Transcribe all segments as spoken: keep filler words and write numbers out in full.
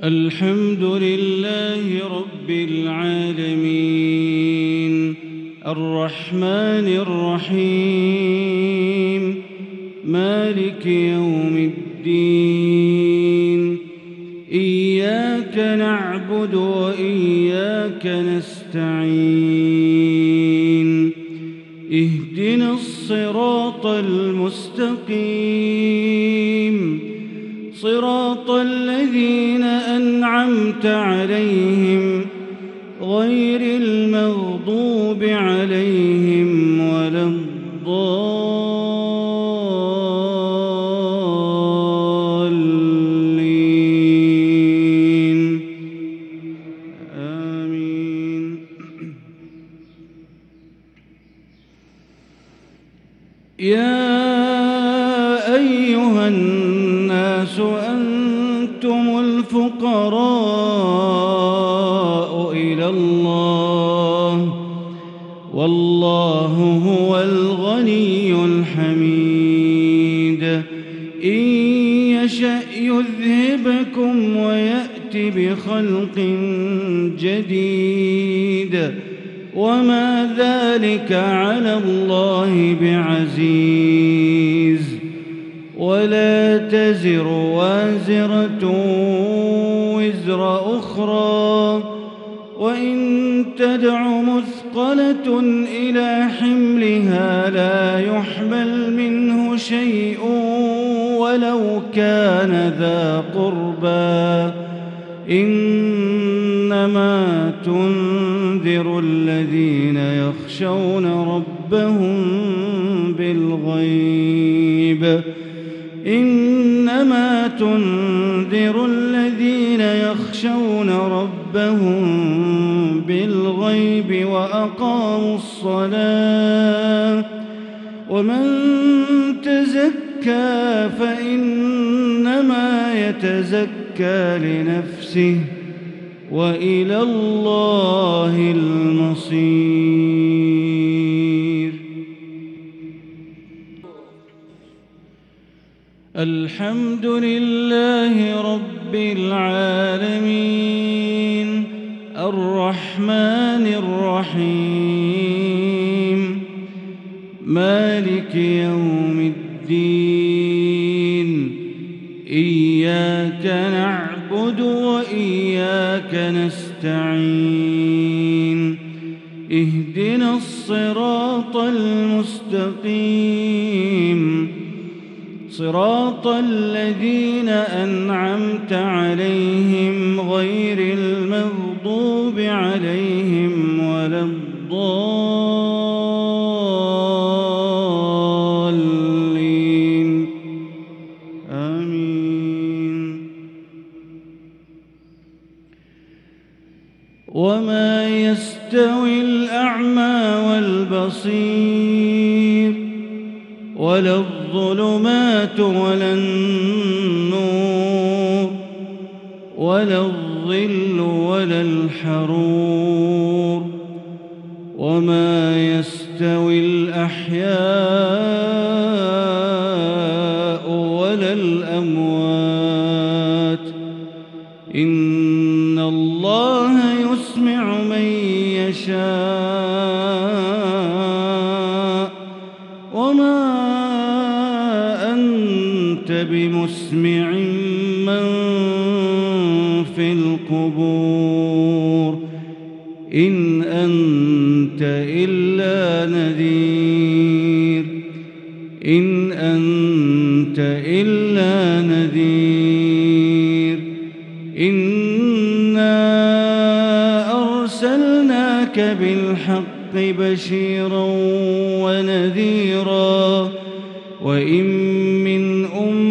الحمد لله رب العالمين الرحمن الرحيم مالك يوم الدين إياك نعبد وإياك نستعين اهدنا الصراط المستقيم صراط الذين أنعمت عليهم غير المغضوب عليهم ولا الضالين آمين. يا أيها الناس أنتم الفقراء إلى الله والله هو الغني الحميد. إن يشأ يذهبكم ويأت بخلق جديد وما ذلك على الله بعزيز. ولا تزر وازرة وزر أخرى وإن تدع مثقلة إلى حملها لا يحمل منه شيء ولو كان ذا قربى. إنما تنذر الذين يخشون ربهم بالغيب إنما تنذر الذين يخشون ربهم بالغيب وأقاموا الصلاة. ومن تزكى فإنما يتزكى لنفسه وإلى الله المصير. الحمد لله رب العالمين الرحمن الرحيم مالك يوم الدين إياك نعبد وإياك نستعين اهدنا الصراط المستقيم صراط الذين أنعمت عليهم غير المغضوب عليهم ولا الضالين آمين. وما يستوي الأعمى والبصير ولا الظلمات ولا النور ولا الظل ولا الحرور وما يستوي الأحياء ولا الأموات. إن الله يسمع من يشاء وما بمسمع من في القبور إن أنت إلا نذير إن أنت إلا نذير. إنا أرسلناك بالحق بشيرا ونذيرا وإن من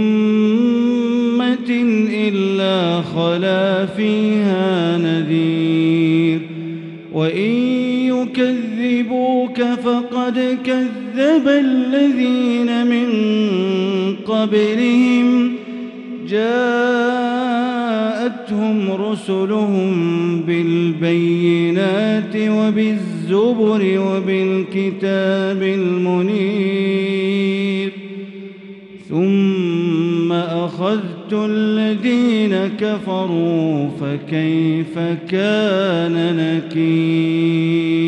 أمة إلا خلا فيها نذير وإن يكذبوك فقد كذب الذين من قبلهم جاءتهم رسلهم بالبينات وبالزبر وبالكتاب المنير ثم أخذت الذين كفروا فكيف كان نكير